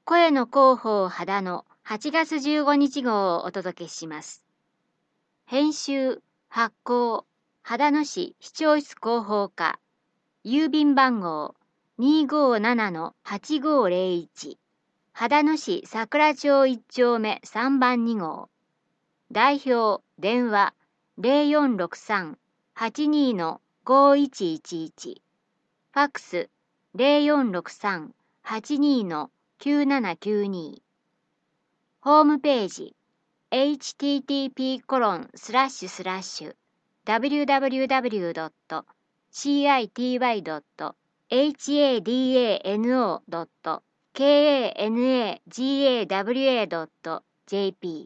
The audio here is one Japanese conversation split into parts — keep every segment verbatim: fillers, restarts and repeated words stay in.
声の広報秦野はちがつじゅうごにち号をお届けします。編集、発行、秦野市市長室広報課、郵便番号 にーごーななのはちごーぜろいち、秦野市桜町いっちょうめさんばんに号、代表、電話 ゼロよんろくさん はちにーのごーいちいちいち、ファックス ゼロよんろくさん はちにーのきゅうななきゅうに、ホームページ エイチティーティーピーコロンスラッシュスラッシュダブリューダブリューダブリュードットシーアイティーワイドットエイチエーディーエーエヌオードットケーエーエヌエージーエーダブリューエードットジェーピー。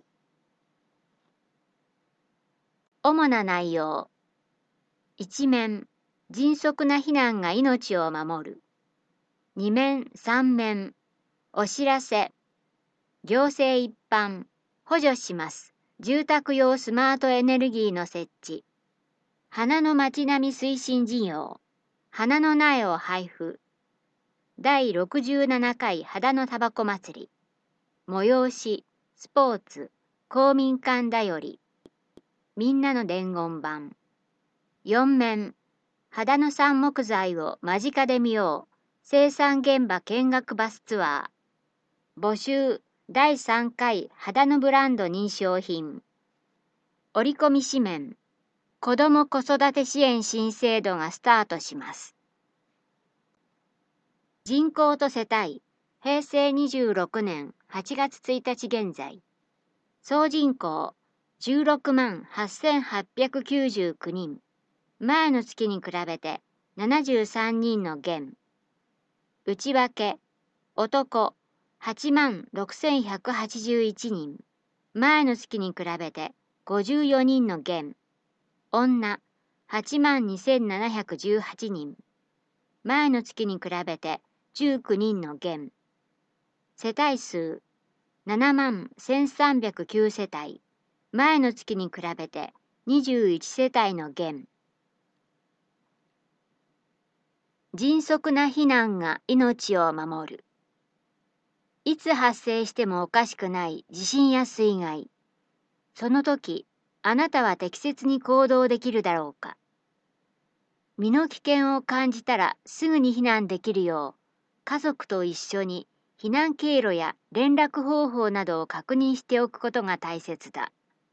主な内容。いち面、迅速な避難が命を守る。に面、さん面、お知らせ。行政一般、補助します。住宅用スマートエネルギーの設置。花の街並み推進事業。花の苗を配布。だいろくじゅうななかい秦野たばこ祭り。催し、スポーツ、公民館だより。みんなの伝言板。よん面、秦野産木材を間近で見よう。生産現場見学バスツアー。募集、だいさんかい秦野ブランド認証品。折り込み紙面。子ども子育て支援新制度がスタートします。人口と世帯、へいせいにじゅうろくねんはちがつついたち現在。総人口じゅうろくまんはっせんはっぴゃくきゅうじゅうきゅうにん。前の月に比べてななじゅうさんにんの減。内訳、男はちまんろくせんひゃくはちじゅういちにん。前の月に比べてごじゅうよにんの減。女はちまんにせんななひゃくじゅうはちにん。前の月に比べてじゅうきゅうにんの減。世帯数ななまんせんさんびゃくきゅう世帯。前の月に比べてにじゅういち世帯の減。迅速な避難が命を守る。いつ発生してもおかしくない地震や水害。その時、あなたは適切に行動できるだろうか。身の危険を感じたらすぐに避難できるよう、家族と一緒に避難経路や連絡方法などを確認しておくことが大切だ。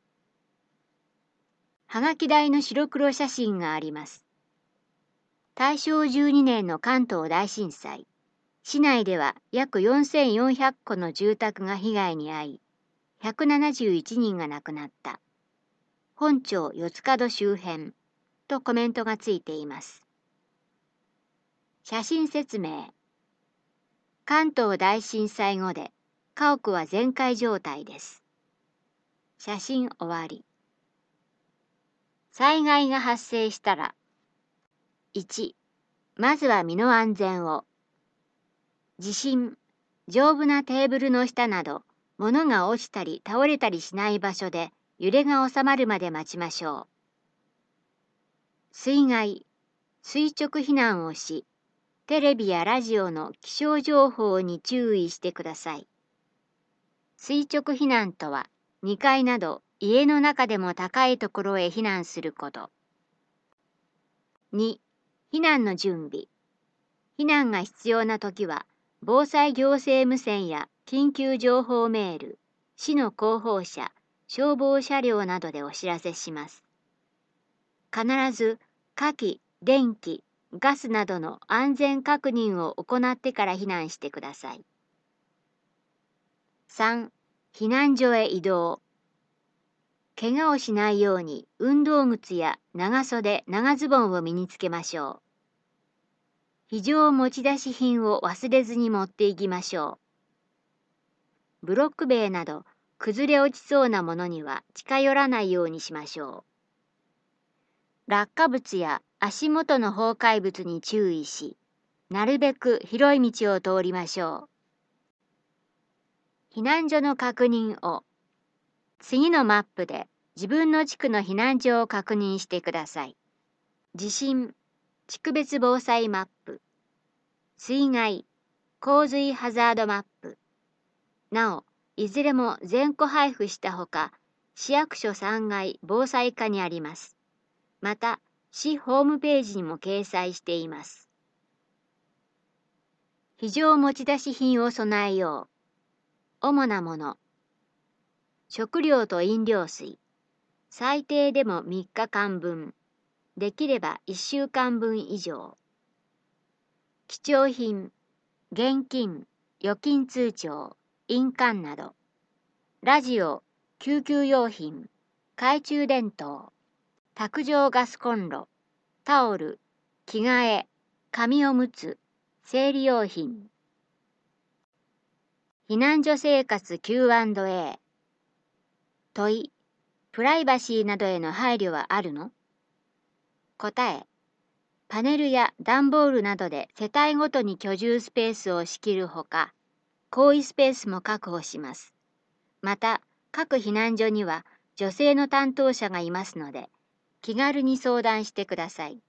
はがき台の白黒写真があります。たいしょうじゅうにねんの関東大震災。市内では約よんせんよんひゃくこの住宅が被害に遭い、ひゃくななじゅういちにんが亡くなった。本町四つ角周辺とコメントがついています。写真説明。関東大震災後で家屋は全壊状態です。写真終わり。災害が発生したら、いち、まずは身の安全を。地震、丈夫なテーブルの下など、物が落ちたり倒れたりしない場所で揺れが収まるまで待ちましょう。水害、垂直避難をし、テレビやラジオの気象情報に注意してください。垂直避難とは、にかいなど家の中でも高いところへ避難すること。に、避難の準備。避難が必要なときは、防災行政無線や緊急情報メール、市の広報車、消防車両などでお知らせします。必ず火器、電気、ガスなどの安全確認を行ってから避難してください。さん、避難所へ移動。怪我をしないように運動靴や長袖、長ズボンを身につけましょう。非常持ち出し品を忘れずに持っていきましょう。ブロック塀など崩れ落ちそうなものには近寄らないようにしましょう。落下物や足元の崩壊物に注意し、なるべく広い道を通りましょう。避難所の確認を。次のマップで自分の地区の避難所を確認してください。地震、地区別防災マップ。水害、洪水ハザードマップ。 なお、いずれも全戸配布したほか、市役所さんがい防災課にあります。また、市ホームページにも掲載しています。非常持ち出し品を備えよう。主なもの。食料と飲料水。最低でもみっかかんぶん。できればいっしゅうかんぶん以上。貴重品。現金、預金通帳、印鑑など。ラジオ、救急用品、懐中電灯、卓上ガスコンロ、タオル、着替え、紙おむつ、生理用品。避難所生活 キューアンドエー。問い、プライバシーなどへの配慮はあるの？答え、パネルや段ボールなどで世帯ごとに居住スペースを仕切るほか、更衣スペースも確保します。また、各避難所には女性の担当者がいますので、気軽に相談してください。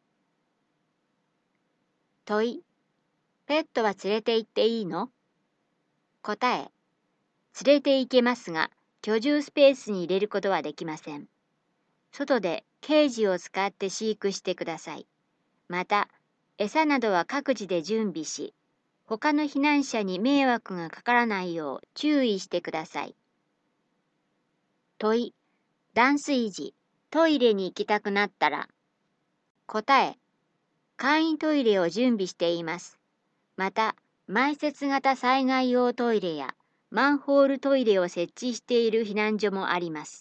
問い、ペットは連れて行っていいの？答え、連れて行けますが、居住スペースに入れることはできません。外でケージを使って飼育してください。また、餌などは各自で準備し、他の避難者に迷惑がかからないよう注意してください。問い、断水時、トイレに行きたくなったら。答え、簡易トイレを準備しています。また、埋設型災害用トイレやマンホールトイレを設置している避難所もあります。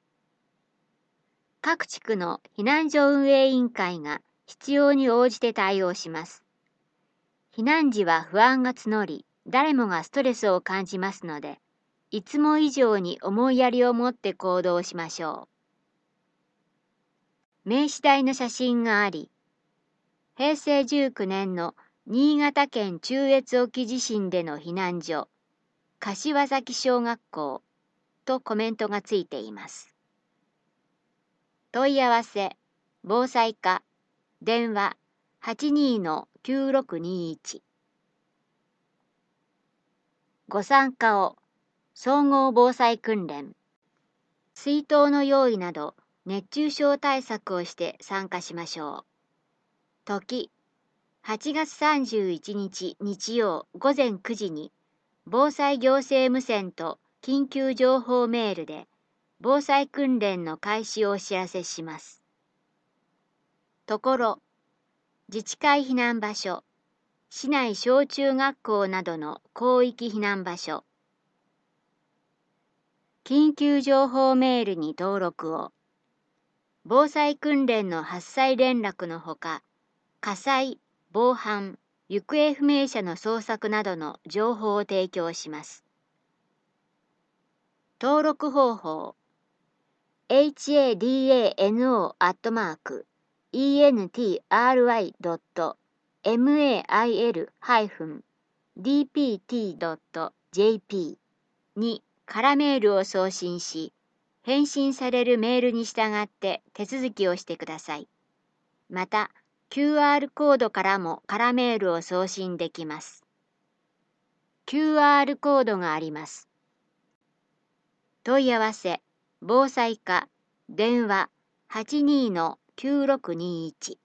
各地区の避難所運営委員会が必要に応じて対応します。避難時は不安が募り、誰もがストレスを感じますので、いつも以上に思いやりを持って行動しましょう。名刺台の写真があり、へいせいじゅうきゅうねんの新潟県中越沖地震での避難所、柏崎小学校とコメントがついています。問い合わせ、防災課、電話 はちにーきゅうろくにいち。ご参加を、総合防災訓練、水筒の用意など熱中症対策をして参加しましょう。時、はちがつさんじゅういちにち日曜午前くじに、防災行政無線と緊急情報メールで、防災訓練の開始をお知らせします。ところ、自治会避難場所、市内小中学校などの広域避難場所、緊急情報メールに登録を、防災訓練の発災連絡のほか、火災、防犯、行方不明者の捜索などの情報を提供します。登録方法、エイチエーディーエーエヌオー アットマーク イーエヌティーアールアイ ドット メール ハイフン ディーピーティー ドット ジェーピー に空メールを送信し、返信されるメールに従って手続きをしてください。また、キューアール コードからも空メールを送信できます。キューアール コードがあります。問い合わせ、防災課、電話 はちにーきゅうろくにいち。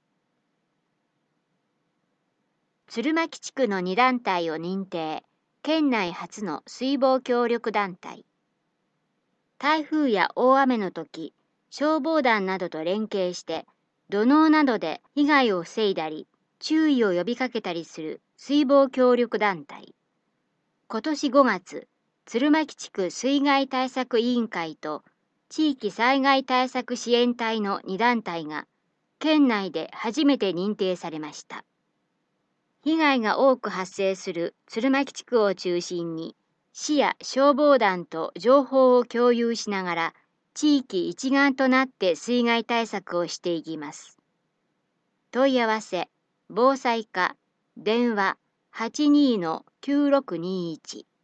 鶴巻地区のに団体を認定、県内初の水防協力団体。台風や大雨の時、消防団などと連携して、土のうなどで被害を防いだり、注意を呼びかけたりする水防協力団体。今年ごがつ、鶴巻地区水害対策委員会と地域災害対策支援隊のに団体が、県内で初めて認定されました。被害が多く発生する鶴巻地区を中心に、市や消防団と情報を共有しながら、地域一丸となって水害対策をしていきます。問い合わせ、防災課、電話 はちにーきゅうろくにいち。